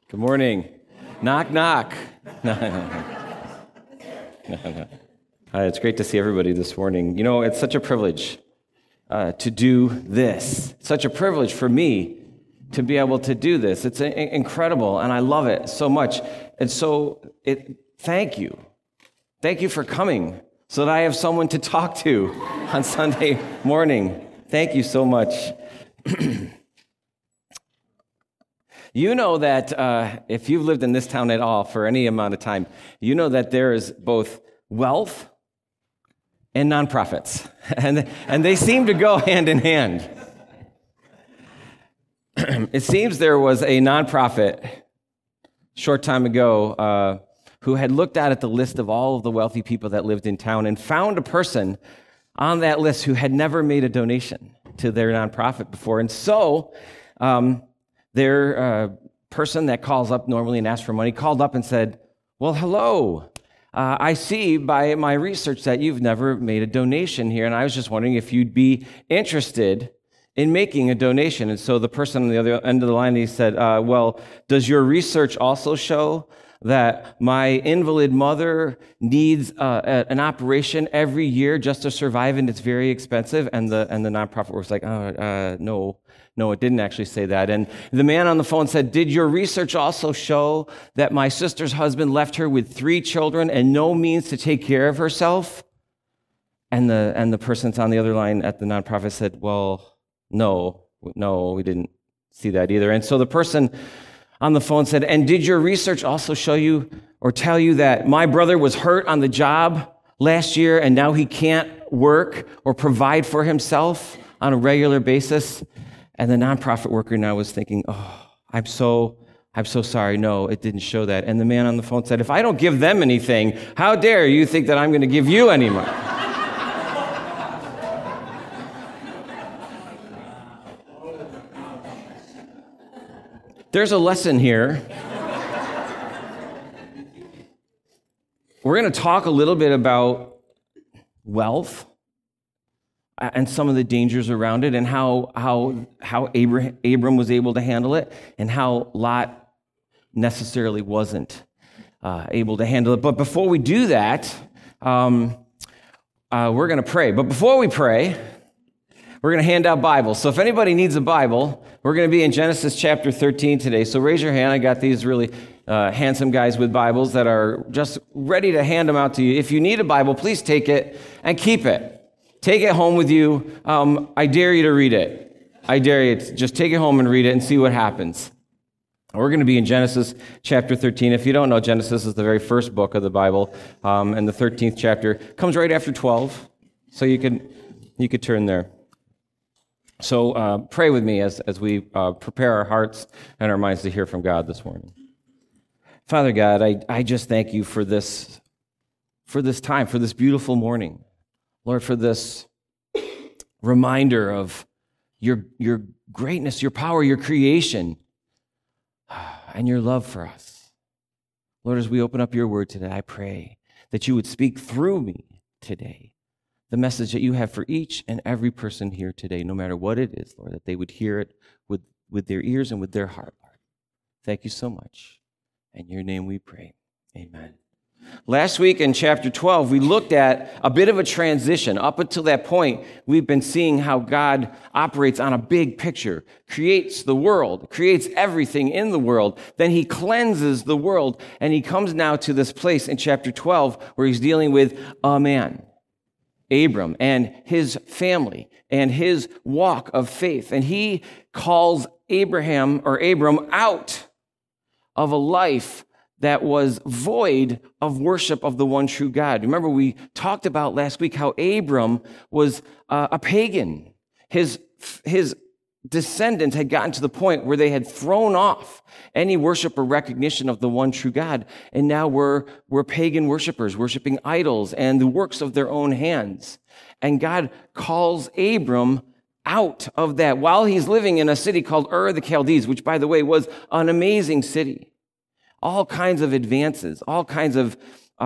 Good morning. Knock, knock. Hi, it's great to see everybody this morning. You know, it's such a privilege to do this. Such a privilege for me to be able to do this. It's incredible, and I love it so much. And so, thank you. Thank you for coming so that I have someone to talk to on Sunday morning. Thank you so much. You know that if you've lived in this town at all for any amount of time, you know that there is both wealth and nonprofits, and they seem to go hand in hand. It seems there was a nonprofit a short time ago who had looked at the list of all of the wealthy people that lived in town and found a person on that list who had never made a donation to their nonprofit before. And so their person that calls up normally and asks for money called up and said, well, hello. I see by my research that you've never made a donation here, and I was just wondering if you'd be interested in making a donation. And so the person on the other end of the line, he said, well, does your research also show that my invalid mother needs an operation every year just to survive, and it's very expensive? And the nonprofit was like, no, it didn't actually say that. And the man on the phone said, did your research also show that my sister's husband left her with 3 children and no means to take care of herself? And the person on the other line at the nonprofit said, well, no, we didn't see that either. And so the person on the phone said, and did your research also show you or tell you that my brother was hurt on the job last year and now he can't work or provide for himself on a regular basis? And the nonprofit worker now was thinking, oh, I'm so sorry. No, it didn't show that. And the man on the phone said, if I don't give them anything, how dare you think that I'm going to give you any money? There's a lesson here. We're going to talk a little bit about wealth and some of the dangers around it, and how Abram was able to handle it, and how Lot necessarily wasn't able to handle it. But before we do that, we're going to pray. But before we pray, we're going to hand out Bibles. So if anybody needs a Bible, we're going to be in Genesis chapter 13 today. So raise your hand. I got these really handsome guys with Bibles that are just ready to hand them out to you. If you need a Bible, please take it and keep it. Take it home with you. I dare you to read it. I dare you to just take it home and read it and see what happens. We're going to be in Genesis chapter 13. If you don't know, Genesis is the very first book of the Bible, and the 13th chapter comes right after 12. So you could turn there. So pray with me as we prepare our hearts and our minds to hear from God this morning. Father God, I just thank you for this time, for this beautiful morning. Lord, for this reminder of your greatness, your power, your creation, and your love for us. Lord, as we open up your word today, I pray that you would speak through me today the message that you have for each and every person here today, no matter what it is, Lord, that they would hear it with their ears and with their heart, Lord. Thank you so much. In your name we pray. Amen. Last week in chapter 12, we looked at a bit of a transition. Up until that point, we've been seeing how God operates on a big picture, creates the world, creates everything in the world. Then he cleanses the world, and he comes now to this place in chapter 12 where he's dealing with a man, Abram, and his family and his walk of faith. And he calls Abram out of a life that was void of worship of the one true God. Remember, we talked about last week how Abram was a pagan. His descendants had gotten to the point where they had thrown off any worship or recognition of the one true God, and now we're pagan worshipers, worshiping idols and the works of their own hands. And God calls Abram out of that while he's living in a city called Ur of the Chaldees, which, by the way, was an amazing city. All kinds of advances, all kinds of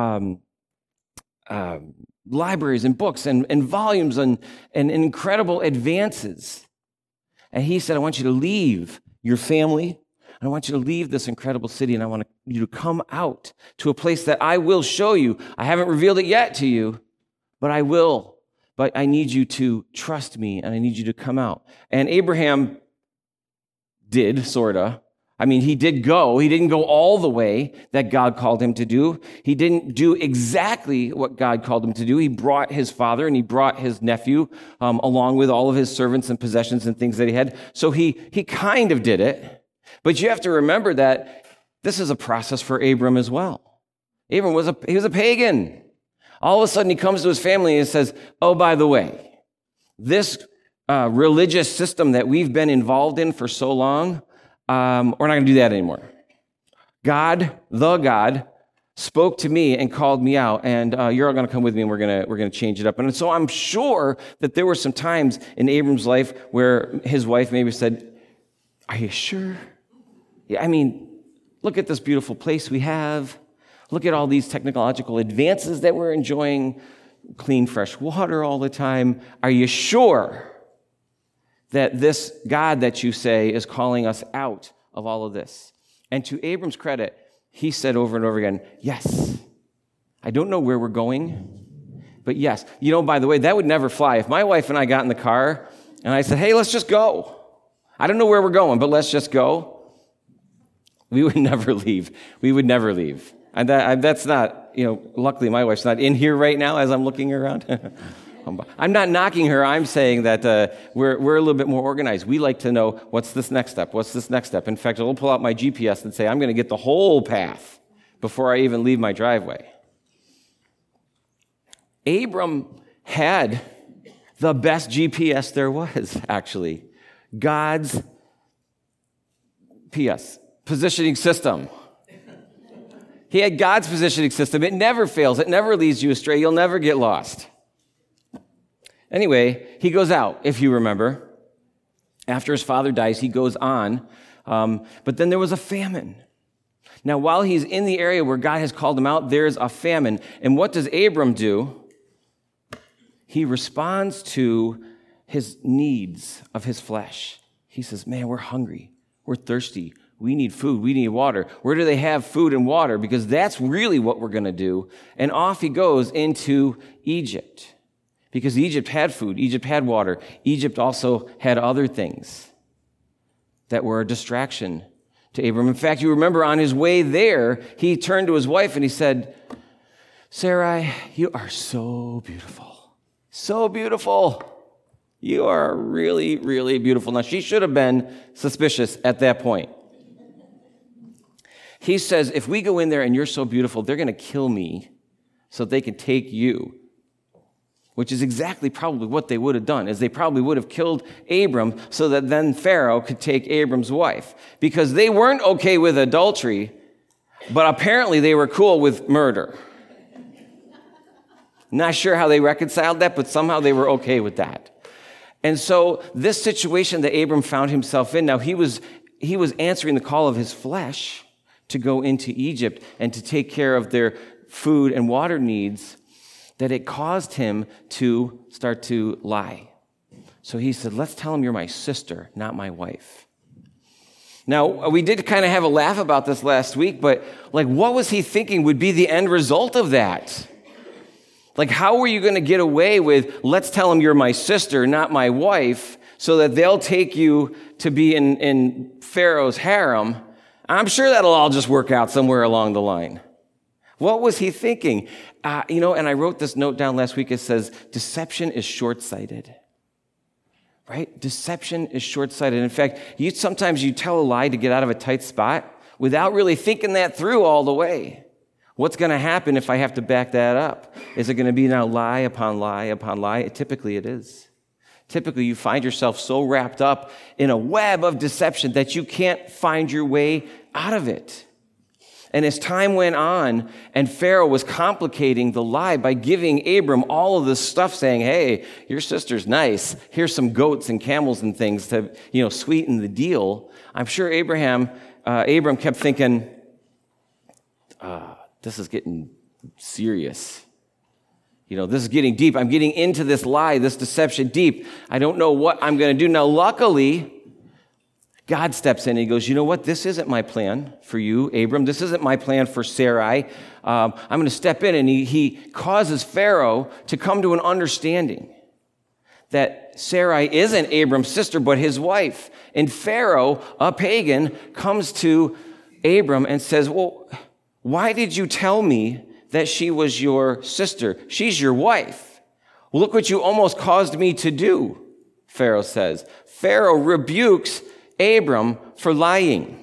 libraries and books and volumes and incredible advances. And he said, I want you to leave your family. And I want you to leave this incredible city, and I want you to come out to a place that I will show you. I haven't revealed it yet to you, but I will. But I need you to trust me, and I need you to come out. And Abraham did, sort of. I mean, he did go. He didn't go all the way that God called him to do. He didn't do exactly what God called him to do. He brought his father and he brought his nephew along with all of his servants and possessions and things that he had. So he kind of did it. But you have to remember that this is a process for Abram as well. Abram was a pagan. All of a sudden he comes to his family and says, oh, by the way, this religious system that we've been involved in for so long, we're not going to do that anymore. God, the God, spoke to me and called me out, and you're all going to come with me, and we're going to change it up. And so I'm sure that there were some times in Abram's life where his wife maybe said, "Are you sure? Yeah, I mean, look at this beautiful place we have. Look at all these technological advances that we're enjoying. Clean, fresh water all the time. Are you sure that this God that you say is calling us out of all of this?" And to Abram's credit, he said over and over again, yes. I don't know where we're going, but yes. You know, by the way, that would never fly. If my wife and I got in the car and I said, hey, let's just go. I don't know where we're going, but let's just go. We would never leave. We would never leave. And that's not, luckily my wife's not in here right now as I'm looking around. I'm not knocking her. I'm saying that we're a little bit more organized. We like to know, what's this next step? What's this next step? In fact, I'll pull out my GPS and say, I'm going to get the whole path before I even leave my driveway. Abram had the best GPS there was, actually. God's positioning system. He had God's positioning system. It never fails. It never leads you astray. You'll never get lost. Anyway, he goes out, if you remember. After his father dies, he goes on. But then there was a famine. Now, while he's in the area where God has called him out, there's a famine. And what does Abram do? He responds to his needs of his flesh. He says, man, we're hungry. We're thirsty. We need food. We need water. Where do they have food and water? Because that's really what we're going to do. And off he goes into Egypt. Because Egypt had food, Egypt had water. Egypt also had other things that were a distraction to Abram. In fact, you remember on his way there, he turned to his wife and he said, Sarai, you are so beautiful. So beautiful. You are really, really beautiful. Now, she should have been suspicious at that point. He says, if we go in there and you're so beautiful, they're going to kill me so they can take you. Which is exactly probably what they would have done, is they probably would have killed Abram so that then Pharaoh could take Abram's wife. Because they weren't okay with adultery, but apparently they were cool with murder. Not sure how they reconciled that, but somehow they were okay with that. And so this situation that Abram found himself in, now he was answering the call of his flesh to go into Egypt and to take care of their food and water needs, that it caused him to start to lie. So he said, let's tell him you're my sister, not my wife. Now, we did kind of have a laugh about this last week, but what was he thinking would be the end result of that? How were you going to get away with, let's tell him you're my sister, not my wife, so that they'll take you to be in Pharaoh's harem? I'm sure that'll all just work out somewhere along the line. What was he thinking? And I wrote this note down last week. It says, deception is short-sighted. Right? Deception is short-sighted. In fact, sometimes you tell a lie to get out of a tight spot without really thinking that through all the way. What's going to happen if I have to back that up? Is it going to be now lie upon lie upon lie? Typically it is. Typically you find yourself so wrapped up in a web of deception that you can't find your way out of it. And as time went on, and Pharaoh was complicating the lie by giving Abram all of this stuff, saying, hey, your sister's nice. Here's some goats and camels and things to, sweeten the deal. I'm sure Abram kept thinking, this is getting serious. This is getting deep. I'm getting into this lie, this deception deep. I don't know what I'm going to do. Now, luckily, God steps in and he goes, you know what? This isn't my plan for you, Abram. This isn't my plan for Sarai. I'm going to step in, and he causes Pharaoh to come to an understanding that Sarai isn't Abram's sister, but his wife. And Pharaoh, a pagan, comes to Abram and says, well, why did you tell me that she was your sister? She's your wife. Well, look what you almost caused me to do, Pharaoh says. Pharaoh rebukes Abram for lying.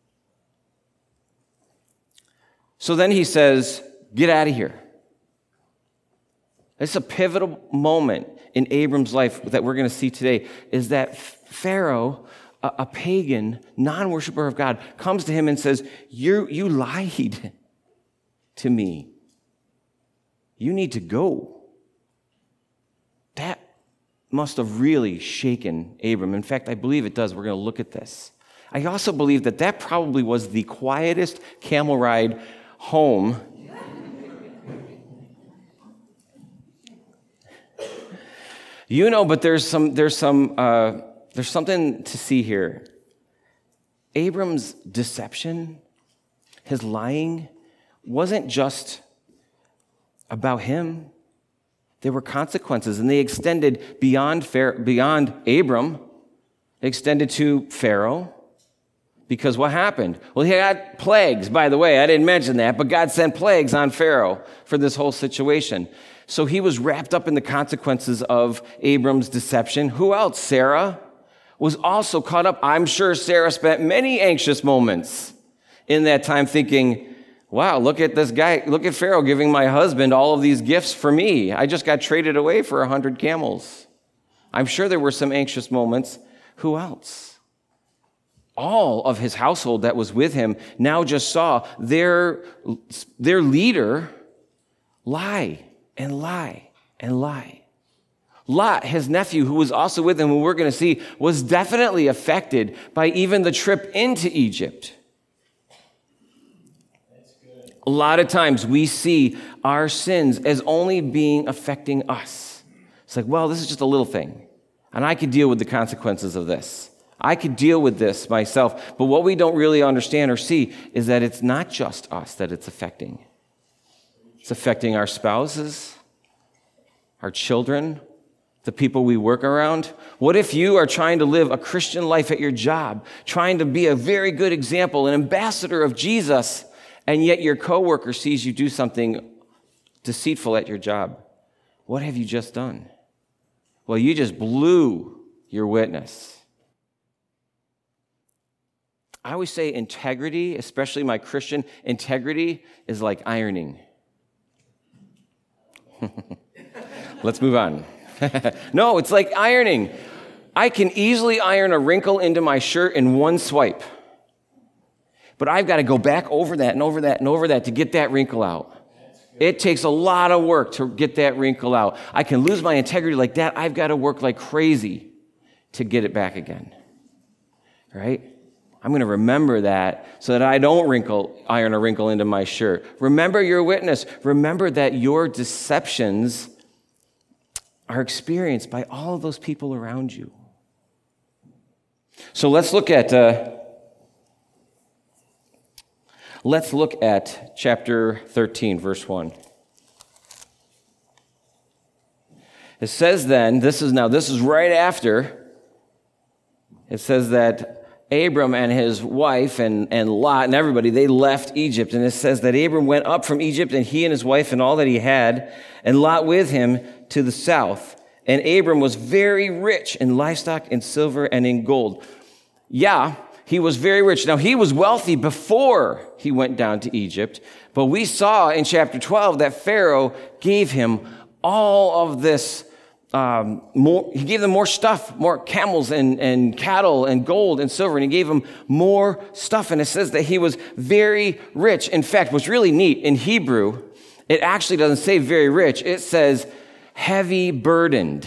So then he says, get out of here. It's a pivotal moment in Abram's life that we're going to see today, is that Pharaoh, a pagan, non-worshiper of God, comes to him and says, you lied to me. You need to go. That must have really shaken Abram. In fact, I believe it does. We're going to look at this. I also believe that probably was the quietest camel ride home but there's something to see here. Abram's deception, his lying, wasn't just about him. There were consequences, and they extended beyond Abram. They extended to Pharaoh. Because what happened? Well, he had plagues, by the way. I didn't mention that, but God sent plagues on Pharaoh for this whole situation. So he was wrapped up in the consequences of Abram's deception. Who else? Sarah was also caught up. I'm sure Sarah spent many anxious moments in that time thinking, wow, look at this guy. Look at Pharaoh giving my husband all of these gifts for me. I just got traded away for 100 camels. I'm sure there were some anxious moments. Who else? All of his household that was with him now just saw their leader lie and lie and lie. Lot, his nephew, who was also with him, who we're going to see, was definitely affected by even the trip into Egypt. A lot of times we see our sins as only being affecting us. It's like, well, this is just a little thing, and I could deal with the consequences of this. I could deal with this myself. But what we don't really understand or see is that it's not just us that it's affecting. It's affecting our spouses, our children, the people we work around. What if you are trying to live a Christian life at your job, trying to be a very good example, an ambassador of Jesus, and yet your coworker sees you do something deceitful at your job? What have you just done? Well, you just blew your witness. I always say integrity, especially my Christian integrity, is like ironing. Let's move on. No, it's like ironing. I can easily iron a wrinkle into my shirt in one swipe. But I've got to go back over that and over that and over that to get that wrinkle out. It takes a lot of work to get that wrinkle out. I can lose my integrity like that. I've got to work like crazy to get it back again. Right? I'm going to remember that so that I don't iron a wrinkle into my shirt. Remember your witness. Remember that your deceptions are experienced by all of those people around you. So let's look at chapter 13, verse 1. It says then, this is right after, it says that Abram and his wife and Lot and everybody, they left Egypt. And it says that Abram went up from Egypt, and he and his wife and all that he had, and Lot with him to the south. And Abram was very rich in livestock, in silver, and in gold. Yeah, he was very rich. Now, he was wealthy before he went down to Egypt. But we saw in chapter 12 that Pharaoh gave him all of this he gave them more stuff, more camels and cattle and gold and silver, and he gave them more stuff. And it says that he was very rich. In fact, what's really neat, in Hebrew, it actually doesn't say very rich. It says heavy burdened.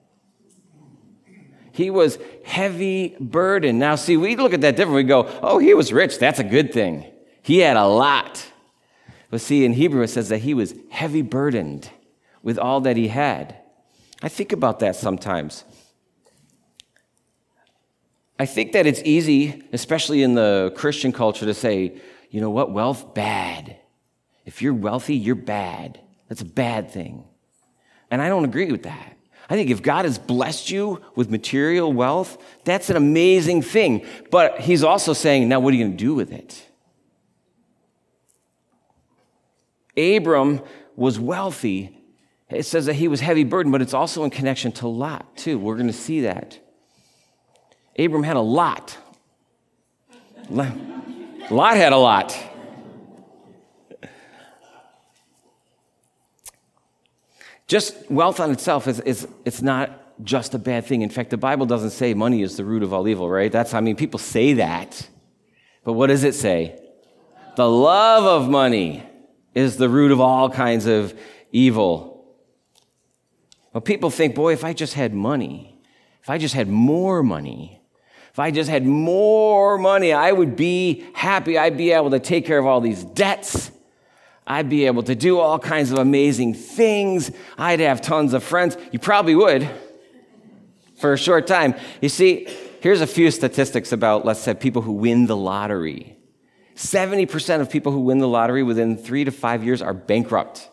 He was heavy burdened. Now, see, we look at that different. We go, oh, he was rich. That's a good thing. He had a lot. But see, in Hebrew, it says that he was heavy burdened with all that he had. I think about that sometimes. I think that it's easy, especially in the Christian culture, to say, you know what, wealth, bad. If you're wealthy, you're bad. That's a bad thing. And I don't agree with that. I think if God has blessed you with material wealth, that's an amazing thing. But he's also saying, now what are you going to do with it? Abram was wealthy. It says that he was heavy burdened, but it's also in connection to Lot, too. We're going to see that. Abram had a lot. Lot had a lot. Just wealth on itself it's not just a bad thing. In fact, the Bible doesn't say money is the root of all evil, right? People say that. But what does it say? The love of money is the root of all kinds of evil. Well, people think, boy, if I just had money, if I just had more money, if I just had more money, I would be happy. I'd be able to take care of all these debts. I'd be able to do all kinds of amazing things. I'd have tons of friends. You probably would for a short time. You see, here's a few statistics about, let's say, people who win the lottery. 70% of people who win the lottery within 3 to 5 years are bankrupt.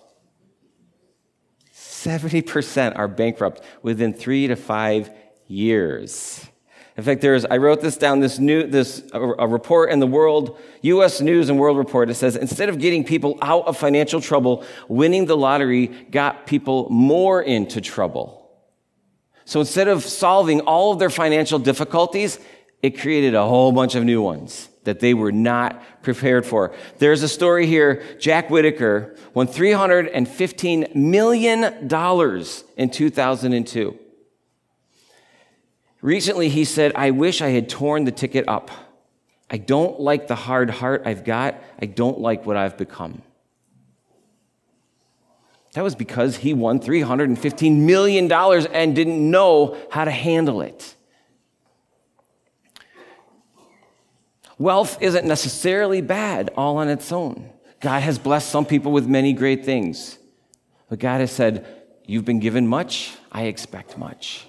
70% are bankrupt within 3 to 5 years. In fact, I wrote this down, a report in the U.S. News and World Report. It says, instead of getting people out of financial trouble, winning the lottery got people more into trouble. So instead of solving all of their financial difficulties, it created a whole bunch of new ones that they were not prepared for. There's a story here. Jack Whitaker won $315 million in 2002. Recently, he said, I wish I had torn the ticket up. I don't like the hard heart I've got. I don't like what I've become. That was because he won $315 million and didn't know how to handle it. Wealth isn't necessarily bad all on its own. God has blessed some people with many great things. But God has said, you've been given much, I expect much.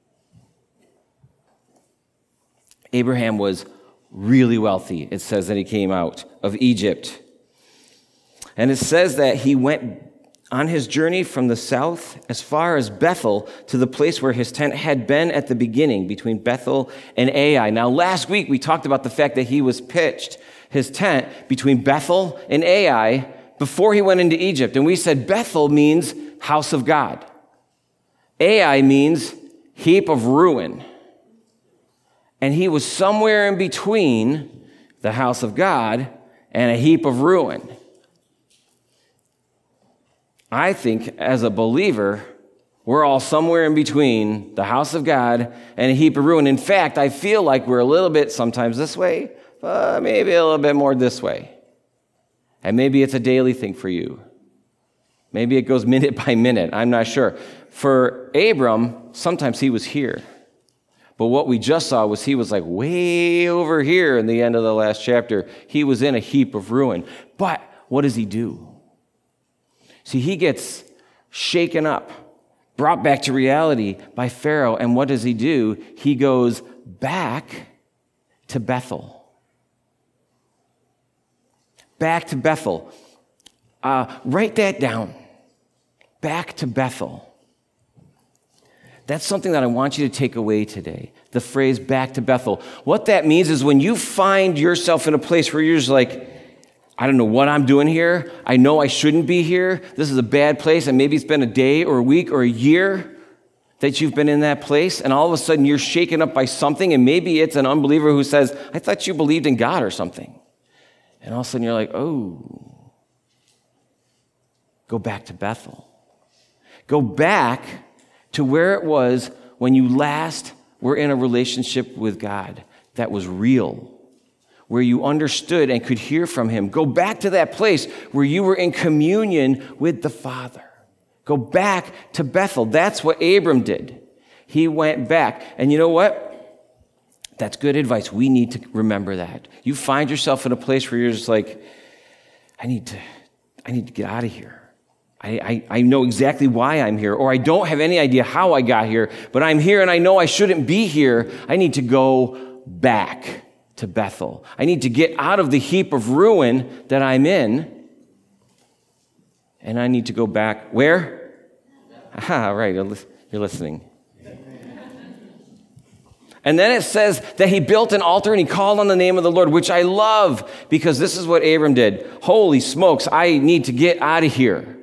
Abraham was really wealthy. It says that he came out of Egypt. And it says that he went on his journey from the south as far as Bethel to the place where his tent had been at the beginning, between Bethel and Ai. Now, last week we talked about the fact that he was pitched his tent between Bethel and Ai before he went into Egypt. And we said Bethel means house of God. Ai means heap of ruin. And he was somewhere in between the house of God and a heap of ruin. I think as a believer, we're all somewhere in between the house of God and a heap of ruin. In fact, I feel like we're a little bit sometimes this way, but maybe a little bit more this way. And maybe it's a daily thing for you. Maybe it goes minute by minute. I'm not sure. For Abram, sometimes he was here. But what we just saw was he was like way over here in the end of the last chapter. He was in a heap of ruin. But what does he do? See, he gets shaken up, brought back to reality by Pharaoh. And what does he do? He goes back to Bethel. Back to Bethel. Write that down. Back to Bethel. That's something that I want you to take away today. The phrase back to Bethel. What that means is when you find yourself in a place where you're just like, I don't know what I'm doing here. I know I shouldn't be here. This is a bad place. And maybe it's been a day or a week or a year that you've been in that place. And all of a sudden you're shaken up by something. And maybe it's an unbeliever who says, I thought you believed in God or something. And all of a sudden you're like, oh, go back to Bethel. Go back to where it was when you last were in a relationship with God that was real, where you understood and could hear from him. Go back to that place where you were in communion with the Father. Go back to Bethel. That's what Abram did. He went back. And you know what? That's good advice. We need to remember that. You find yourself in a place where you're just like, I need to get out of here. I know exactly why I'm here, or I don't have any idea how I got here, but I'm here and I know I shouldn't be here. I need to go back to Bethel. I need to get out of the heap of ruin that I'm in, and I need to go back. Where? Ah, right, you're listening. And then it says that he built an altar and he called on the name of the Lord, which I love because this is what Abram did. Holy smokes, I need to get out of here.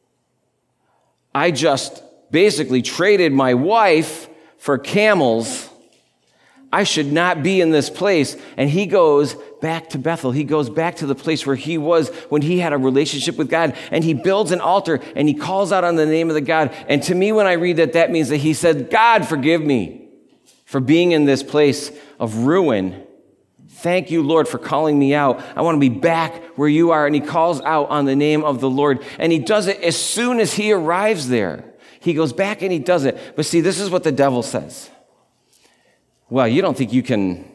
I just basically traded my wife for camels. I should not be in this place. And he goes back to Bethel. He goes back to the place where he was when he had a relationship with God. And he builds an altar and he calls out on the name of the God. And to me, when I read that, that means that he said, God, forgive me for being in this place of ruin. Thank you, Lord, for calling me out. I want to be back where you are. And he calls out on the name of the Lord. And he does it as soon as he arrives there. He goes back and he does it. But see, this is what the devil says. Well, you don't think you can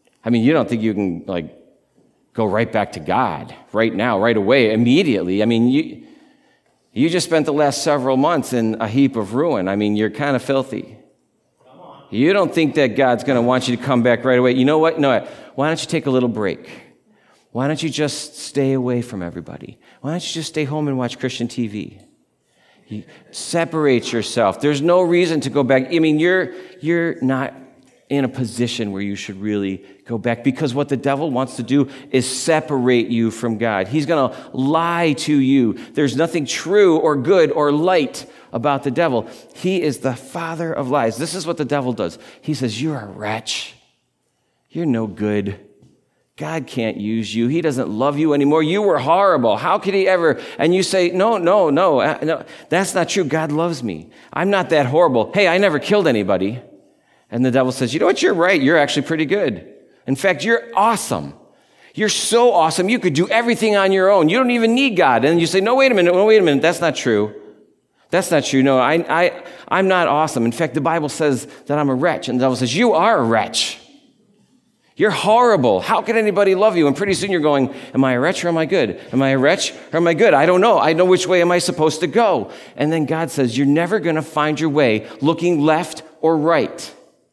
like go right back to God right now, right away, immediately. I mean, you just spent the last several months in a heap of ruin. I mean, you're kind of filthy. You don't think that God's going to want you to come back right away. You know what? No, why don't you take a little break? Why don't you just stay away from everybody? Why don't you just stay home and watch Christian TV? You separate yourself. There's no reason to go back. I mean, you're not in a position where you should really go back because what the devil wants to do is separate you from God. He's going to lie to you. There's nothing true or good or light about the devil. He is the father of lies. This is what the devil does. He says, you're a wretch. You're no good. God can't use you. He doesn't love you anymore. You were horrible. How could he ever? And you say, no, that's not true. God loves me. I'm not that horrible. Hey, I never killed anybody. And the devil says, you know what? You're right. You're actually pretty good. In fact, you're awesome. You're so awesome. You could do everything on your own. You don't even need God. And you say, no, wait a minute. That's not true. That's not true. No, I'm not awesome. In fact, the Bible says that I'm a wretch. And the devil says, you are a wretch. You're horrible. How could anybody love you? And pretty soon you're going, am I a wretch or am I good? Am I a wretch or am I good? I don't know. I know which way am I supposed to go. And then God says, you're never going to find your way looking left or right.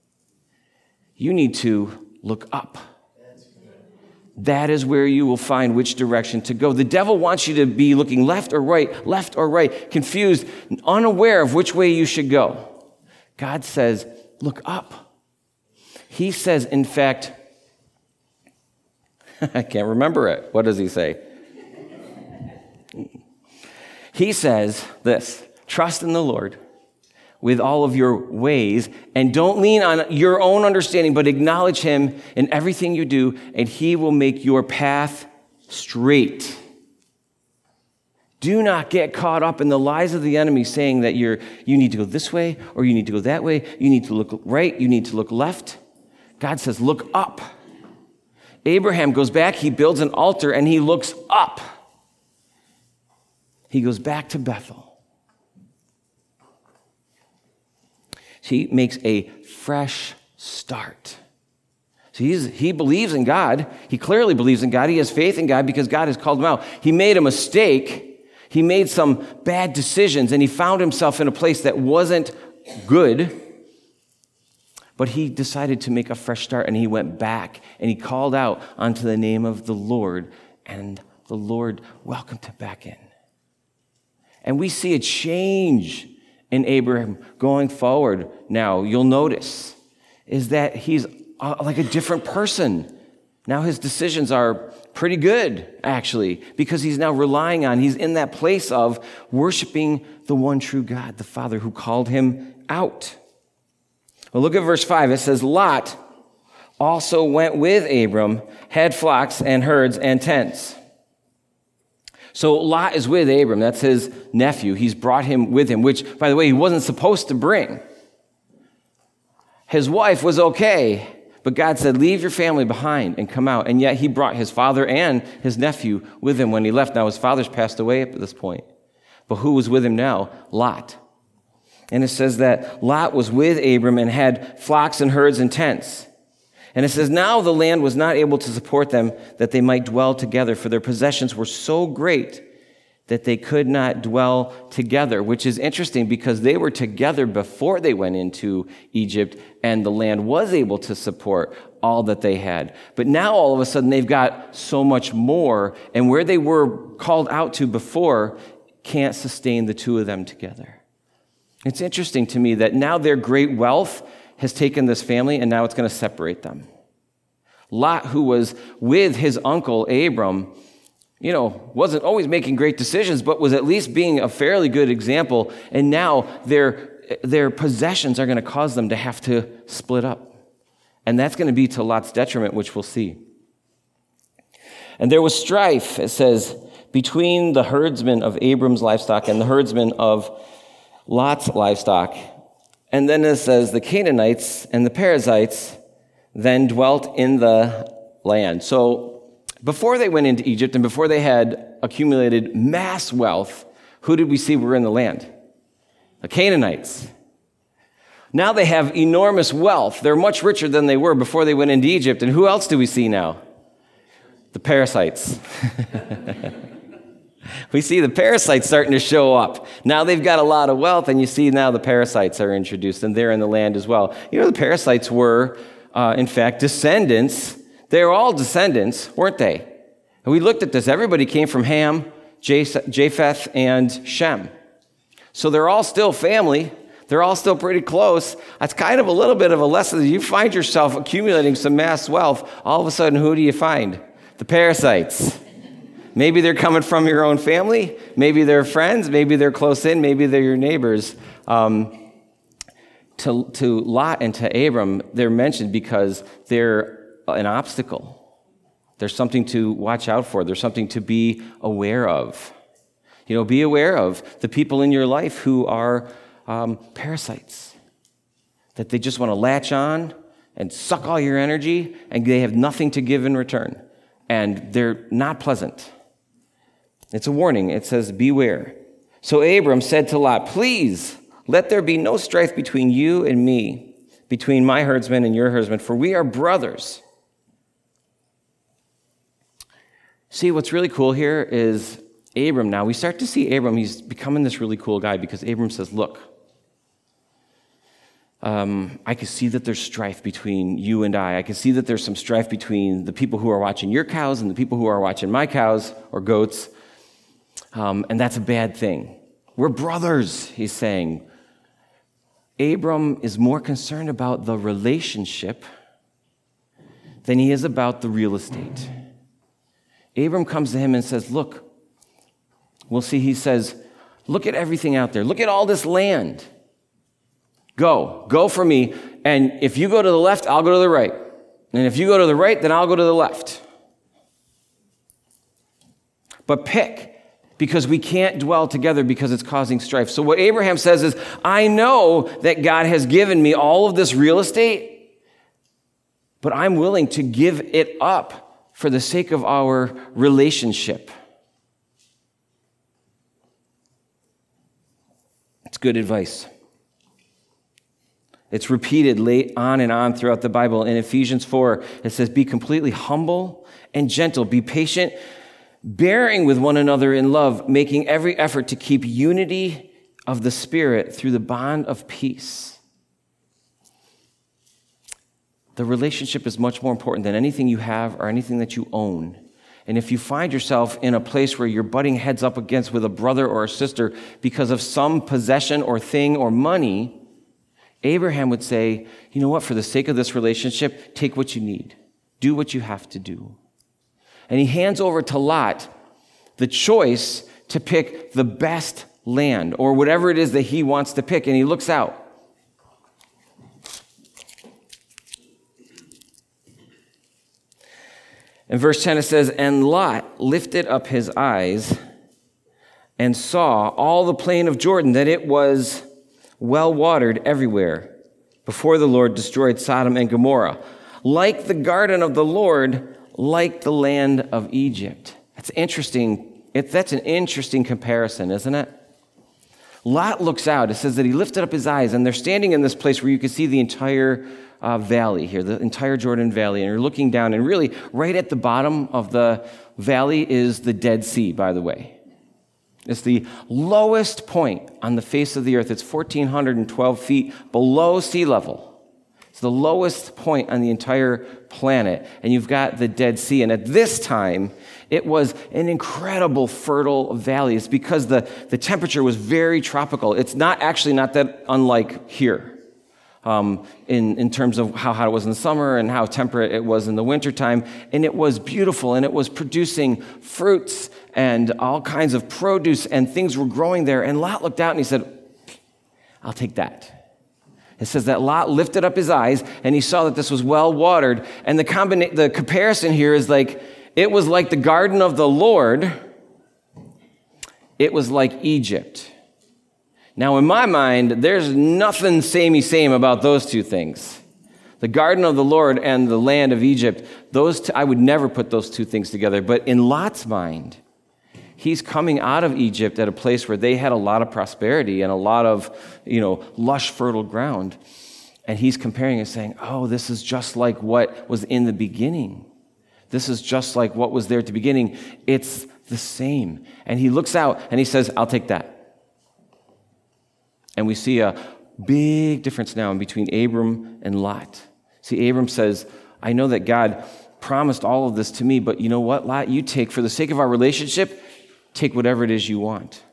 You need to look up. That is where you will find which direction to go. The devil wants you to be looking left or right, confused, unaware of which way you should go. God says, look up. He says, in fact, I can't remember it. What does he say? He says this, trust in the Lord with all of your ways, and don't lean on your own understanding, but acknowledge him in everything you do, and he will make your path straight. Do not get caught up in the lies of the enemy saying that you need to go this way, or you need to go that way, you need to look right, you need to look left. God says, look up. Abraham goes back, he builds an altar, and he looks up. He goes back to Bethel. He makes a fresh start. So he believes in God. He clearly believes in God. He has faith in God because God has called him out. He made a mistake. He made some bad decisions, and he found himself in a place that wasn't good. But he decided to make a fresh start, and he went back, and he called out onto the name of the Lord, and the Lord welcomed him back in. And we see a change in Abraham going forward now. You'll notice is that he's like a different person. Now his decisions are pretty good, actually, because he's now he's in that place of worshiping the one true God, the Father who called him out. Well, look at verse 5. It says, Lot also went with Abram, had flocks and herds and tents. So Lot is with Abram. That's his nephew. He's brought him with him, which, by the way, he wasn't supposed to bring. His wife was okay, but God said, leave your family behind and come out. And yet he brought his father and his nephew with him when he left. Now his father's passed away at this point. But who was with him now? Lot. And it says that Lot was with Abram and had flocks and herds and tents. And it says, now the land was not able to support them that they might dwell together, for their possessions were so great that they could not dwell together, which is interesting because they were together before they went into Egypt, and the land was able to support all that they had. But now all of a sudden they've got so much more, and where they were called out to before can't sustain the two of them together. It's interesting to me that now their great wealth has taken this family, and now it's going to separate them. Lot, who was with his uncle Abram, wasn't always making great decisions, but was at least being a fairly good example. And now their possessions are going to cause them to have to split up. And that's going to be to Lot's detriment, which we'll see. And there was strife, it says, between the herdsmen of Abram's livestock and the herdsmen of Lot's livestock. And then it says, the Canaanites and the Perizzites then dwelt in the land. So before they went into Egypt and before they had accumulated mass wealth, who did we see were in the land? The Canaanites. Now they have enormous wealth. They're much richer than they were before they went into Egypt. And who else do we see now? The Perizzites. We see the Perizzites starting to show up. Now they've got a lot of wealth, and you see now the Perizzites are introduced, and they're in the land as well. The Perizzites were, in fact, descendants. They were all descendants, weren't they? And we looked at this. Everybody came from Ham, Japheth, and Shem. So they're all still family. They're all still pretty close. That's kind of a little bit of a lesson. You find yourself accumulating some mass wealth. All of a sudden, who do you find? The Perizzites. Maybe they're coming from your own family. Maybe they're friends. Maybe they're close in. Maybe they're your neighbors. To Lot and to Abram, they're mentioned because they're an obstacle. There's something to watch out for. There's something to be aware of. Be aware of the people in your life who are parasites, that they just want to latch on and suck all your energy, and they have nothing to give in return. And they're not pleasant. It's a warning. It says, beware. So Abram said to Lot, please, let there be no strife between you and me, between my herdsmen and your herdsmen, for we are brothers. See, what's really cool here is Abram now. We start to see Abram. He's becoming this really cool guy because Abram says, look, I can see that there's strife between you and I. I can see that there's some strife between the people who are watching your cows and the people who are watching my cows or goats. And that's a bad thing. We're brothers, he's saying. Abram is more concerned about the relationship than he is about the real estate. Abram comes to him and says, look, we'll see, he says, look at everything out there. Look at all this land. Go for me. And if you go to the left, I'll go to the right. And if you go to the right, then I'll go to the left. But pick, because we can't dwell together because it's causing strife. So what Abraham says is, I know that God has given me all of this real estate, but I'm willing to give it up for the sake of our relationship. It's good advice. It's repeated late on and on throughout the Bible. In Ephesians 4, it says, be completely humble and gentle. Be patient, bearing with one another in love, making every effort to keep unity of the Spirit through the bond of peace. The relationship is much more important than anything you have or anything that you own. And if you find yourself in a place where you're butting heads up against with a brother or a sister because of some possession or thing or money, Abraham would say, you know what, for the sake of this relationship, take what you need. Do what you have to do. And he hands over to Lot the choice to pick the best land or whatever it is that he wants to pick. And he looks out. In verse 10 it says, and Lot lifted up his eyes and saw all the plain of Jordan, that it was well watered everywhere, before the Lord destroyed Sodom and Gomorrah, like the garden of the Lord, like the land of Egypt. That's interesting. That's an interesting comparison, isn't it? Lot looks out. It says that he lifted up his eyes, and they're standing in this place where you can see the entire valley here, the entire Jordan Valley, and you're looking down, and really right at the bottom of the valley is the Dead Sea, by the way. It's the lowest point on the face of the earth. It's 1,412 feet below sea level. It's the lowest point on the entire planet. And you've got the Dead Sea. And at this time, it was an incredible fertile valley. It's because the temperature was very tropical. It's not that unlike here in terms of how hot it was in the summer and how temperate it was in the wintertime. And it was beautiful, and it was producing fruits and all kinds of produce, and things were growing there. And Lot looked out and he said, I'll take that. It says that Lot lifted up his eyes and he saw that this was well watered. And the comparison here is like, it was like the garden of the Lord. It was like Egypt. Now, in my mind, there's nothing samey about those two things. The garden of the Lord and the land of Egypt, I would never put those two things together. But in Lot's mind, he's coming out of Egypt at a place where they had a lot of prosperity and a lot of, lush, fertile ground. And he's comparing and saying, oh, this is just like what was in the beginning. This is just like what was there at the beginning. It's the same. And he looks out and he says, I'll take that. And we see a big difference now between Abram and Lot. See, Abram says, I know that God promised all of this to me, but you know what, Lot? You take, for the sake of our relationship, take whatever it is you want.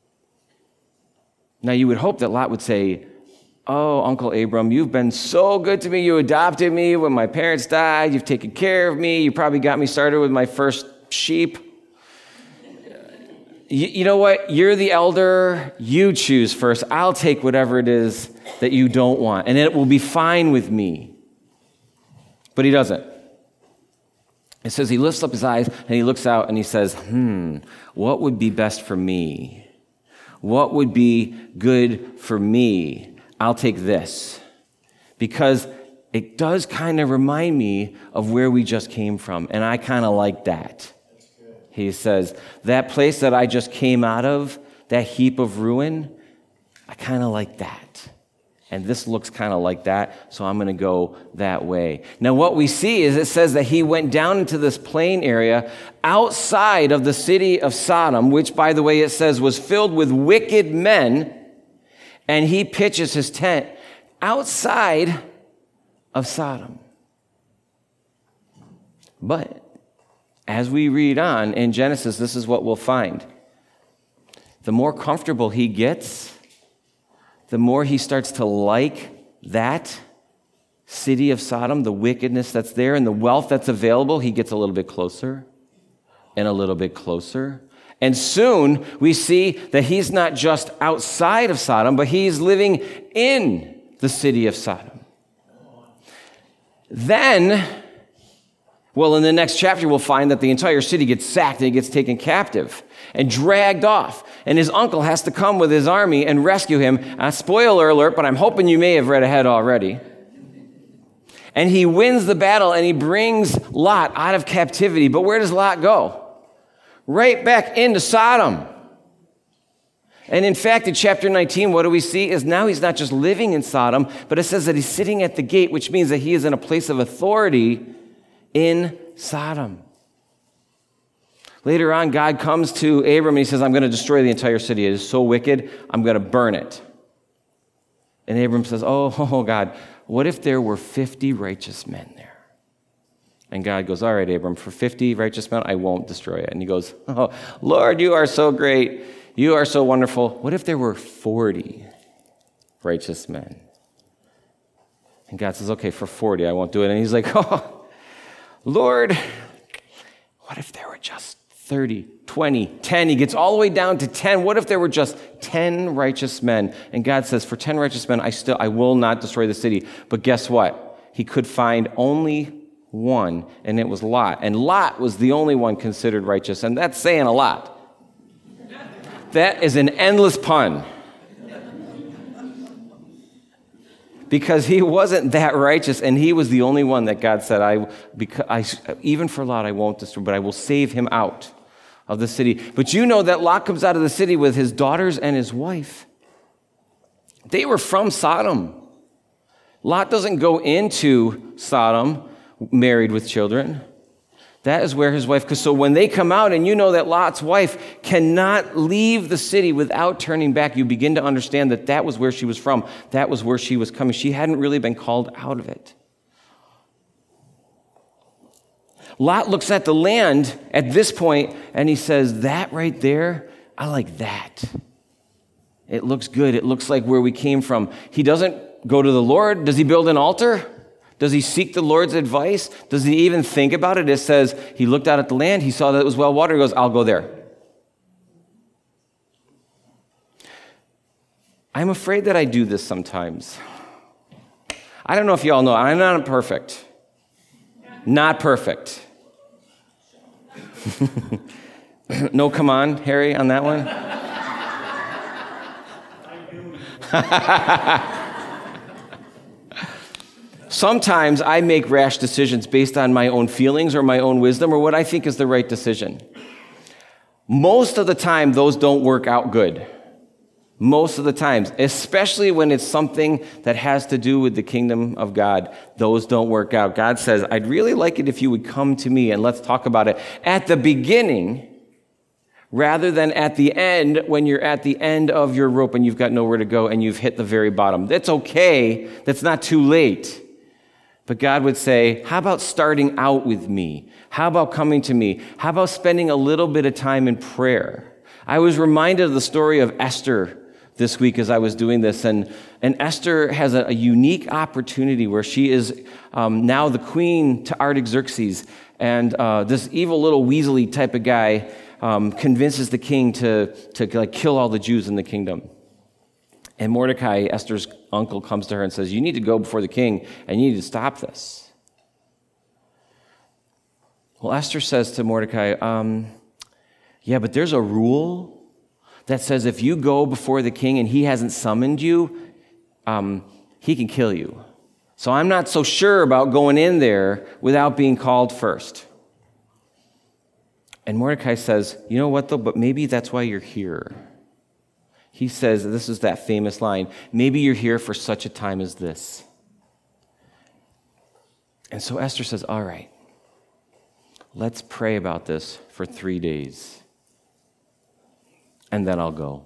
Now, you would hope that Lot would say, oh, Uncle Abram, you've been so good to me. You adopted me when my parents died. You've taken care of me. You probably got me started with my first sheep. You know what? You're the elder. You choose first. I'll take whatever it is that you don't want, and it will be fine with me. But he doesn't. It says he lifts up his eyes and he looks out and he says, what would be best for me? What would be good for me? I'll take this. Because it does kind of remind me of where we just came from, and I kind of like that. He says, that place that I just came out of, that heap of ruin, I kind of like that. And this looks kind of like that, so I'm going to go that way. Now, what we see is it says that he went down into this plain area outside of the city of Sodom, which, by the way, it says was filled with wicked men, and he pitches his tent outside of Sodom. But as we read on in Genesis, this is what we'll find. The more comfortable he gets, the more he starts to like that city of Sodom, the wickedness that's there and the wealth that's available, he gets a little bit closer and a little bit closer. And soon we see that he's not just outside of Sodom, but he's living in the city of Sodom. Then, in the next chapter, we'll find that the entire city gets sacked and it gets taken captive and dragged off. And his uncle has to come with his army and rescue him. Spoiler alert, but I'm hoping you may have read ahead already. And he wins the battle and he brings Lot out of captivity. But where does Lot go? Right back into Sodom. And in fact, in chapter 19, what do we see is now he's not just living in Sodom, but it says that he's sitting at the gate, which means that he is in a place of authority in Sodom. Later on, God comes to Abram and he says, I'm going to destroy the entire city. It is so wicked, I'm going to burn it. And Abram says, oh God, what if there were 50 righteous men there? And God goes, all right, Abram, for 50 righteous men, I won't destroy it. And he goes, oh, Lord, you are so great. You are so wonderful. What if there were 40 righteous men? And God says, okay, for 40, I won't do it. And he's like, oh, Lord, what if there were just 30, 20, 10? He gets all the way down to 10. What if there were just 10 righteous men? And God says, for 10 righteous men, I will not destroy the city. But guess what? He could find only one, and it was Lot. And Lot was the only one considered righteous, and that's saying a lot. That is an endless pun. Because he wasn't that righteous, and he was the only one that God said, even for Lot, I won't destroy, but I will save him out of the city. But you know that Lot comes out of the city with his daughters and his wife. They were from Sodom. Lot doesn't go into Sodom married with children. That is where his wife, because so when they come out and you know that Lot's wife cannot leave the city without turning back, you begin to understand that that was where she was from. That was where she was coming. She hadn't really been called out of it. Lot looks at the land at this point and he says, that right there, I like that. It looks good. It looks like where we came from. He doesn't go to the Lord. Does he build an altar? Does he seek the Lord's advice? Does he even think about it? It says he looked out at the land. He saw that it was well watered. He goes, I'll go there. I'm afraid that I do this sometimes. I don't know if you all know. I'm not perfect. Not perfect. No, come on, Harry, on that one. Sometimes I make rash decisions based on my own feelings or my own wisdom or what I think is the right decision. Most of the time, those don't work out good. Most of the times, especially when it's something that has to do with the kingdom of God, those don't work out. God says, I'd really like it if you would come to me and let's talk about it at the beginning rather than at the end when you're at the end of your rope and you've got nowhere to go and you've hit the very bottom. That's okay. That's not too late. But God would say, how about starting out with me? How about coming to me? How about spending a little bit of time in prayer? I was reminded of the story of Esther this week as I was doing this. And Esther has a unique opportunity where she is now the queen to Artaxerxes. And this evil little Weasley type of guy convinces the king to like kill all the Jews in the kingdom. And Mordecai, Esther's uncle, comes to her and says, you need to go before the king and you need to stop this. Well, Esther says to Mordecai, yeah, but there's a rule that says if you go before the king and he hasn't summoned you, he can kill you. So I'm not so sure about going in there without being called first. And Mordecai says, you know what though, but maybe that's why you're here. He says, this is that famous line, maybe you're here for such a time as this. And so Esther says, all right, let's pray about this for 3 days, and then I'll go.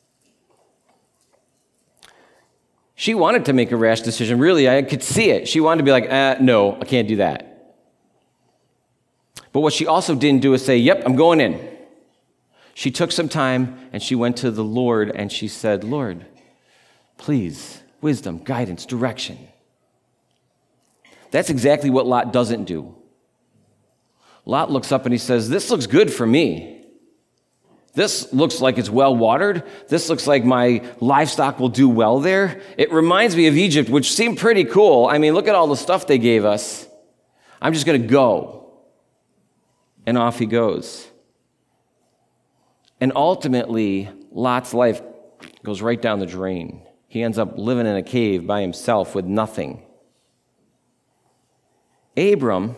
She wanted to make a rash decision. Really, I could see it. She wanted to be like, no, I can't do that. But what she also didn't do is say, yep, I'm going in. She took some time and she went to the Lord and she said, Lord, please, wisdom, guidance, direction. That's exactly what Lot doesn't do. Lot looks up and he says, this looks good for me. This looks like it's well watered. This looks like my livestock will do well there. It reminds me of Egypt, which seemed pretty cool. I mean, look at all the stuff they gave us. I'm just going to go. And off he goes. And ultimately, Lot's life goes right down the drain. He ends up living in a cave by himself with nothing. Abram,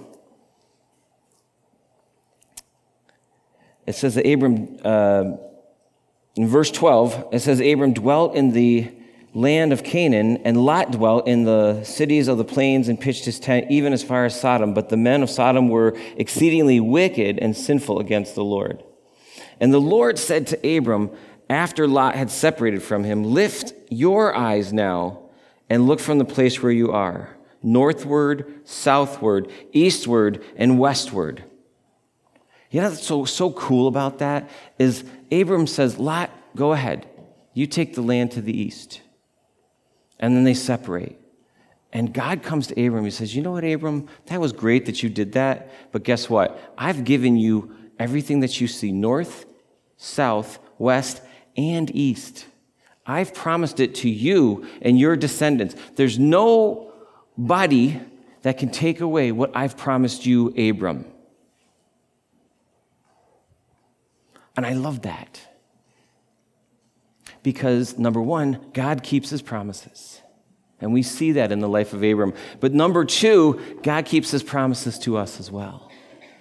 it says that Abram, in verse 12, it says Abram dwelt in the land of Canaan, and Lot dwelt in the cities of the plains and pitched his tent even as far as Sodom. But the men of Sodom were exceedingly wicked and sinful against the Lord. And the Lord said to Abram, after Lot had separated from him, lift your eyes now and look from the place where you are, northward, southward, eastward, and westward. You know what's so cool about that is Abram says, Lot, go ahead. You take the land to the east. And then they separate. And God comes to Abram. He says, you know what, Abram? That was great that you did that. But guess what? I've given you everything that you see, north, south, west, and east. I've promised it to you and your descendants. There's nobody that can take away what I've promised you, Abram. And I love that. Because, number one, God keeps his promises. And we see that in the life of Abram. But number two, God keeps his promises to us as well.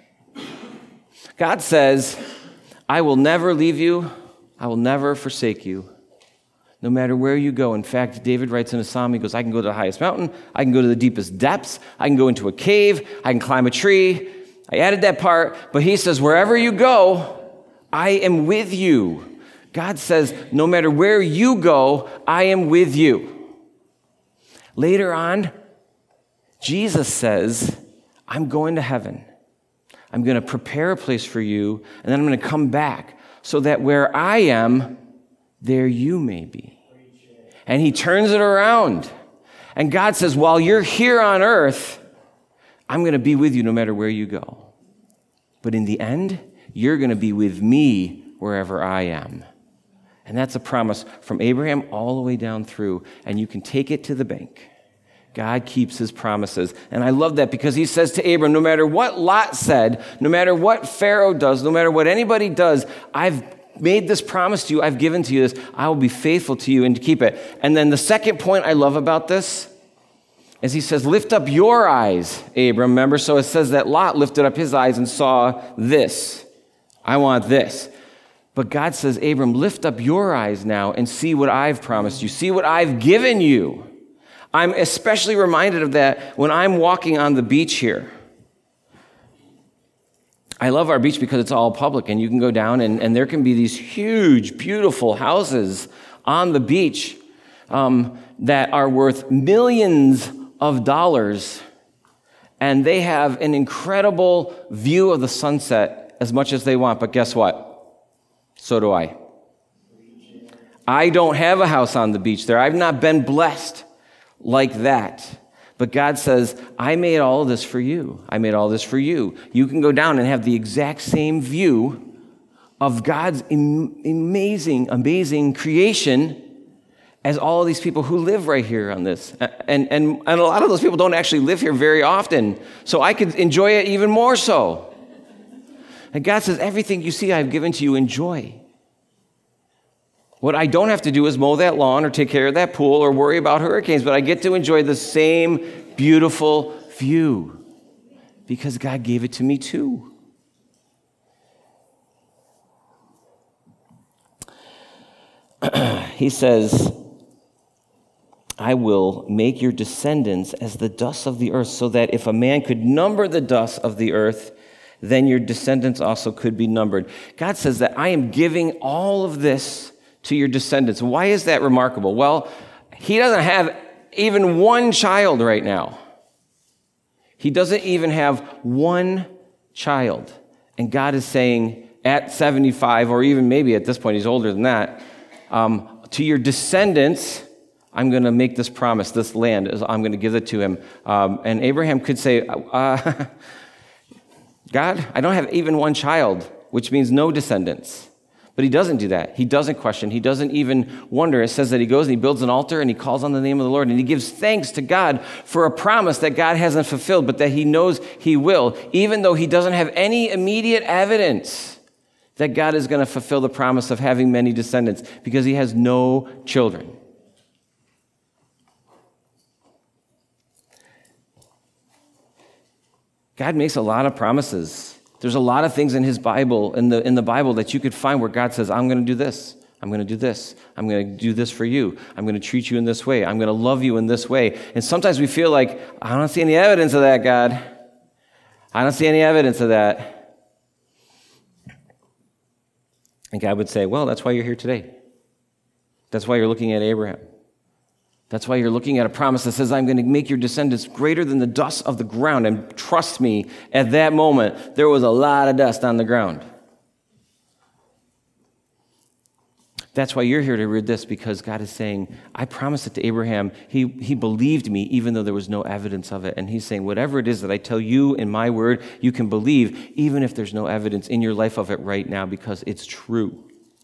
God says, I will never leave you. I will never forsake you, no matter where you go. In fact, David writes in a psalm, he goes, I can go to the highest mountain. I can go to the deepest depths. I can go into a cave. I can climb a tree. I added that part, but he says, wherever you go, I am with you. God says, no matter where you go, I am with you. Later on, Jesus says, I'm going to heaven. I'm going to prepare a place for you, and then I'm going to come back so that where I am, there you may be. And he turns it around. And God says, while you're here on earth, I'm going to be with you no matter where you go. But in the end, you're going to be with me wherever I am. And that's a promise from Abraham all the way down through. And you can take it to the bank. God keeps his promises. And I love that because he says to Abram, no matter what Lot said, no matter what Pharaoh does, no matter what anybody does, I've made this promise to you, I've given to you this, I will be faithful to you and to keep it. And then the second point I love about this is he says, lift up your eyes, Abram. Remember, so it says that Lot lifted up his eyes and saw this. I want this. But God says, Abram, lift up your eyes now and see what I've promised you. See what I've given you. I'm especially reminded of that when I'm walking on the beach here. I love our beach because it's all public, and you can go down, and there can be these huge, beautiful houses on the beach that are worth millions of dollars, and they have an incredible view of the sunset as much as they want. But guess what? So do I. I don't have a house on the beach there. I've not been blessed like that. But God says, I made all of this for you. I made all this for you. You can go down and have the exact same view of God's amazing, amazing creation as all of these people who live right here on this. And a lot of those people don't actually live here very often. So I could enjoy it even more so. And God says, everything you see I've given to you, enjoy. What I don't have to do is mow that lawn or take care of that pool or worry about hurricanes, but I get to enjoy the same beautiful view because God gave it to me too. He says, I will make your descendants as the dust of the earth, so that if a man could number the dust of the earth, then your descendants also could be numbered. God says that I am giving all of this to your descendants. Why is that remarkable? Well, he doesn't have even one child right now. He doesn't even have one child. And God is saying at 75, or even maybe at this point, he's older than that, to your descendants, I'm going to make this promise, this land, I'm going to give it to him. And Abraham could say, God, I don't have even one child, which means no descendants. But he doesn't do that. He doesn't question. He doesn't even wonder. It says that he goes and he builds an altar and he calls on the name of the Lord and he gives thanks to God for a promise that God hasn't fulfilled, but that he knows he will, even though he doesn't have any immediate evidence that God is going to fulfill the promise of having many descendants because he has no children. God makes a lot of promises. There's a lot of things in his Bible, in the Bible, that you could find where God says, I'm going to do this. I'm going to do this. I'm going to do this for you. I'm going to treat you in this way. I'm going to love you in this way. And sometimes we feel like, I don't see any evidence of that, God. I don't see any evidence of that. And God would say, well, that's why you're here today. That's why you're looking at Abraham. That's why you're looking at a promise that says, I'm going to make your descendants greater than the dust of the ground. And trust me, at that moment, there was a lot of dust on the ground. That's why you're here to read this, because God is saying, I promised it to Abraham. He believed me, even though there was no evidence of it. And he's saying, whatever it is that I tell you in my word, you can believe, even if there's no evidence in your life of it right now, because it's true.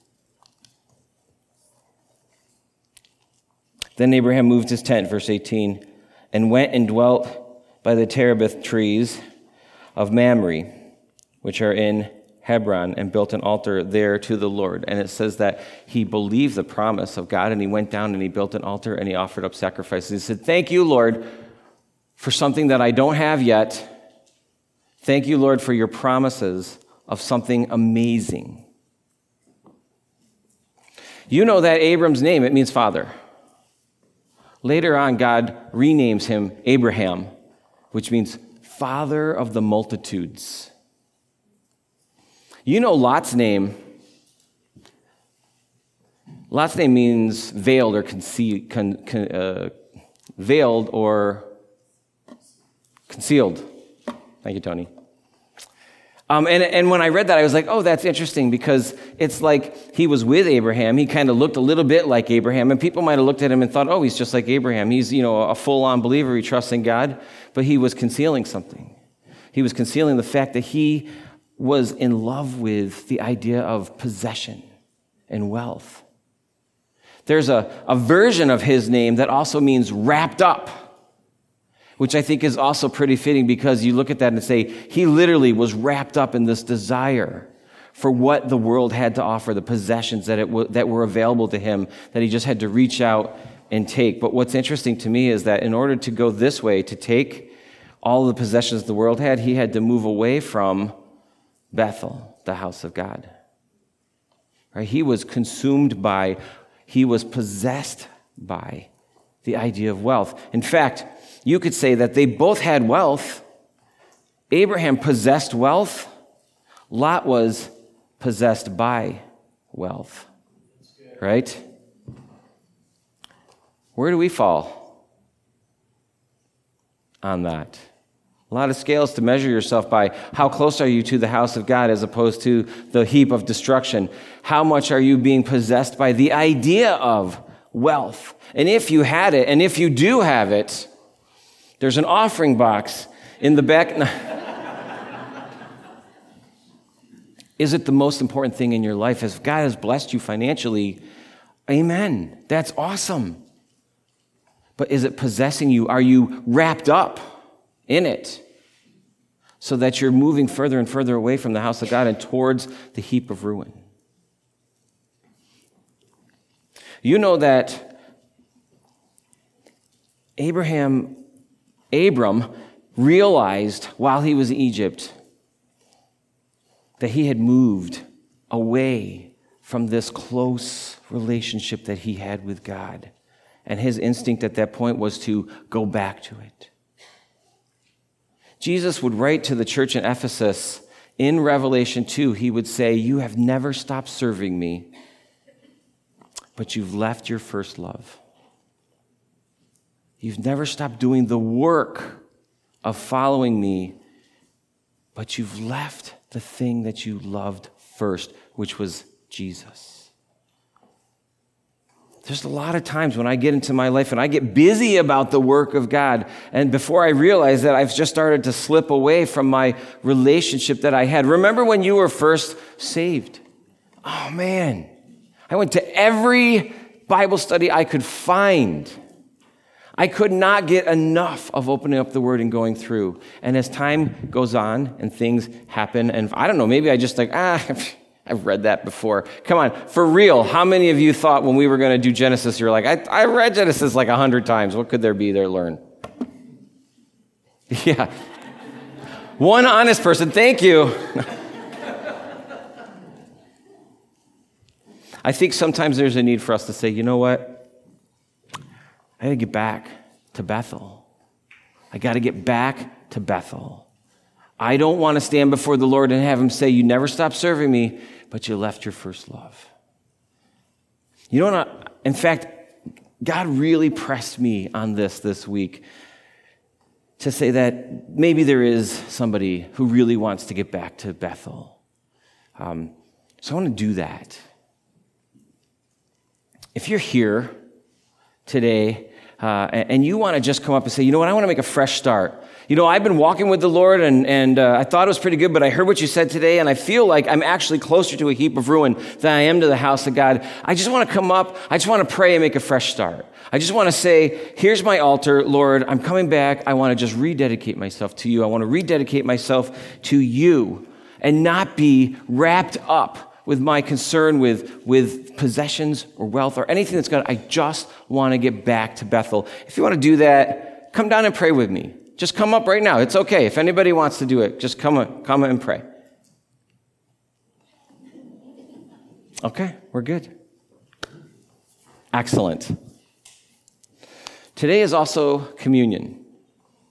Then Abraham moved his tent, verse 18, and went and dwelt by the terebinth trees of Mamre, which are in Hebron, and built an altar there to the Lord. And it says that he believed the promise of God, and he went down and he built an altar and he offered up sacrifices. He said, thank you, Lord, for something that I don't have yet. Thank you, Lord, for your promises of something amazing. You know that Abram's name, it means father. Later on, God renames him Abraham, which means father of the multitudes. You know Lot's name. Lot's name means veiled or veiled or concealed. Thank you, Tony. And when I read that, I was like, oh, that's interesting, because it's like he was with Abraham. He kind of looked a little bit like Abraham, and people might have looked at him and thought, oh, he's just like Abraham. He's, a full-on believer. He trusts in God, but he was concealing something. He was concealing the fact that he was in love with the idea of possession and wealth. There's a version of his name that also means wrapped up, which I think is also pretty fitting, because you look at that and say, he literally was wrapped up in this desire for what the world had to offer, the possessions that were available to him, that he just had to reach out and take. But what's interesting to me is that in order to go this way, to take all the possessions the world had, he had to move away from Bethel, the house of God. Right? He was possessed by the idea of wealth. In fact, you could say that they both had wealth. Abraham possessed wealth. Lot was possessed by wealth. Right? Where do we fall on that? A lot of scales to measure yourself by. How close are you to the house of God as opposed to the heap of destruction? How much are you being possessed by the idea of wealth? And if you had it, and if you do have it, there's an offering box in the back. Is it the most important thing in your life? If God has blessed you financially, amen. That's awesome. But is it possessing you? Are you wrapped up in it so that you're moving further and further away from the house of God and towards the heap of ruin? You know that Abram realized while he was in Egypt that he had moved away from this close relationship that he had with God. And his instinct at that point was to go back to it. Jesus would write to the church in Ephesus in Revelation 2, he would say, you have never stopped serving me, but you've left your first love. You've never stopped doing the work of following me, but you've left the thing that you loved first, which was Jesus. There's a lot of times when I get into my life and I get busy about the work of God, and before I realize that, I've just started to slip away from my relationship that I had. Remember when you were first saved? Oh man, I went to every Bible study I could find. I could not get enough of opening up the Word and going through. And as time goes on and things happen, and I don't know, maybe I just I've read that before. Come on, for real, how many of you thought when we were going to do Genesis, you're like, I read Genesis like 100 times. What could there be there to learn? Yeah. One honest person, thank you. I think sometimes there's a need for us to say, you know what? I got to get back to Bethel. I got to get back to Bethel. I don't want to stand before the Lord and have him say, you never stopped serving me, but you left your first love. You know what? In fact, God really pressed me on this week to say that maybe there is somebody who really wants to get back to Bethel. So I want to do that. If you're here today and you want to just come up and say, you know what, I want to make a fresh start. You know, I've been walking with the Lord, and I thought it was pretty good, but I heard what you said today, and I feel like I'm actually closer to a heap of ruin than I am to the house of God. I just want to come up. I just want to pray and make a fresh start. I just want to say, here's my altar, Lord. I'm coming back. I want to just rededicate myself to you. I want to rededicate myself to you and not be wrapped up with my concern with possessions or wealth or anything that's I just want to get back to Bethel. If you want to do that, come down and pray with me. Just come up right now. It's okay. If anybody wants to do it, just come and pray. Okay, we're good. Excellent. Today is also communion.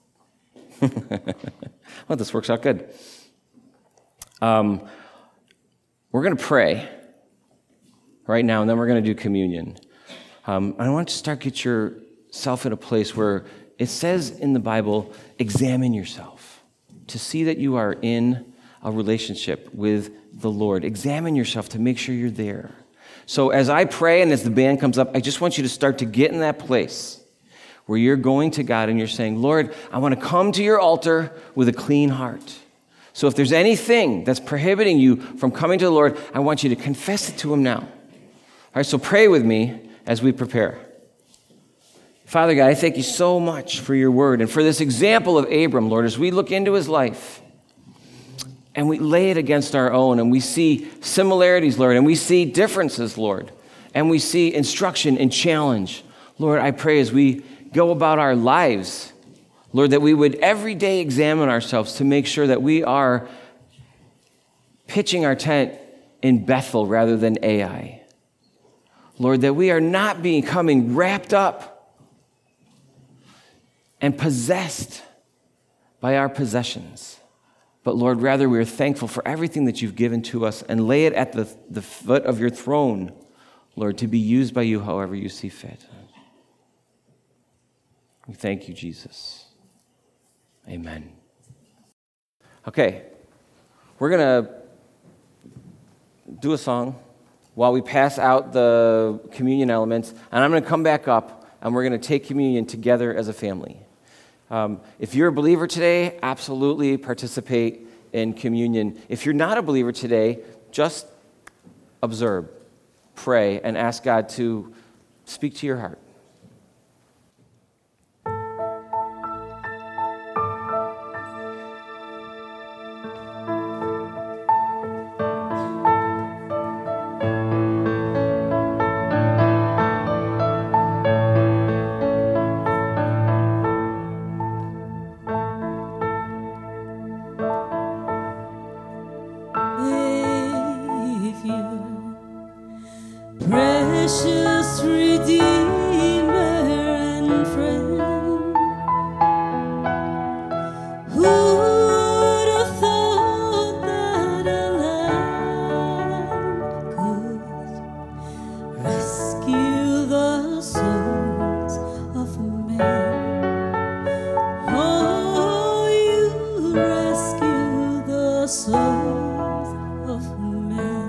Well, this works out good. We're going to pray right now, and then we're going to do communion. I want you to get yourself in a place where it says in the Bible, examine yourself to see that you are in a relationship with the Lord. Examine yourself to make sure you're there. So as I pray and as the band comes up, I just want you to start to get in that place where you're going to God and you're saying, Lord, I want to come to your altar with a clean heart. So if there's anything that's prohibiting you from coming to the Lord, I want you to confess it to him now. All right, so pray with me as we prepare. Father God, I thank you so much for your word and for this example of Abram, Lord, as we look into his life and we lay it against our own and we see similarities, Lord, and we see differences, Lord, and we see instruction and challenge. Lord, I pray as we go about our lives, Lord, that we would every day examine ourselves to make sure that we are pitching our tent in Bethel rather than Ai. Lord, that we are not becoming wrapped up and possessed by our possessions. But Lord, rather we are thankful for everything that you've given to us and lay it at the foot of your throne, Lord, to be used by you however you see fit. We thank you, Jesus. Amen. Okay, we're going to do a song while we pass out the communion elements, and I'm going to come back up, and we're going to take communion together as a family. If you're a believer today, absolutely participate in communion. If you're not a believer today, just observe, pray, and ask God to speak to your heart. Precious Redeemer and friend, who would have thought that a lamb could rescue the souls of men? Oh, you rescue the souls of men.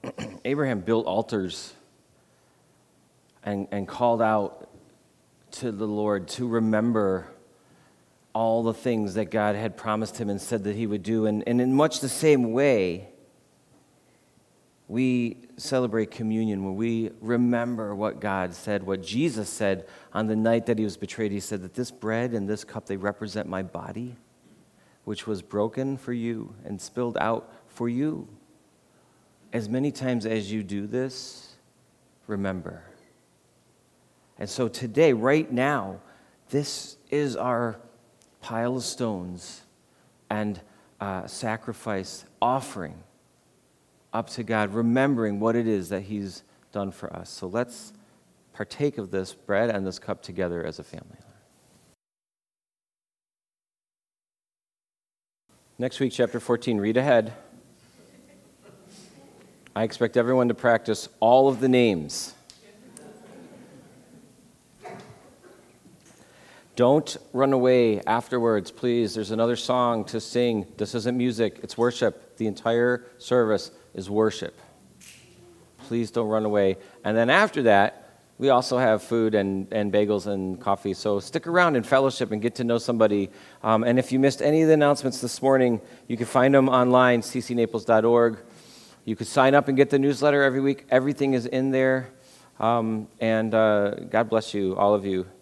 Abraham built altars and called out to the Lord to remember all the things that God had promised him and said that he would do. And in much the same way, we celebrate communion when we remember what God said, what Jesus said on the night that he was betrayed. He said that this bread and this cup, they represent my body, which was broken for you and spilled out for you. As many times as you do this, remember. And so today, right now, this is our pile of stones and sacrifice offering up to God, remembering what it is that he's done for us. So let's partake of this bread and this cup together as a family. Next week, chapter 14, read ahead. I expect everyone to practice all of the names. Don't run away afterwards, please. There's another song to sing. This isn't music, it's worship. The entire service is worship. Please don't run away. And then after that, we also have food and bagels and coffee. So stick around and fellowship and get to know somebody. And if you missed any of the announcements this morning, you can find them online, ccnaples.org. You could sign up and get the newsletter every week. Everything is in there. And God bless you, all of you.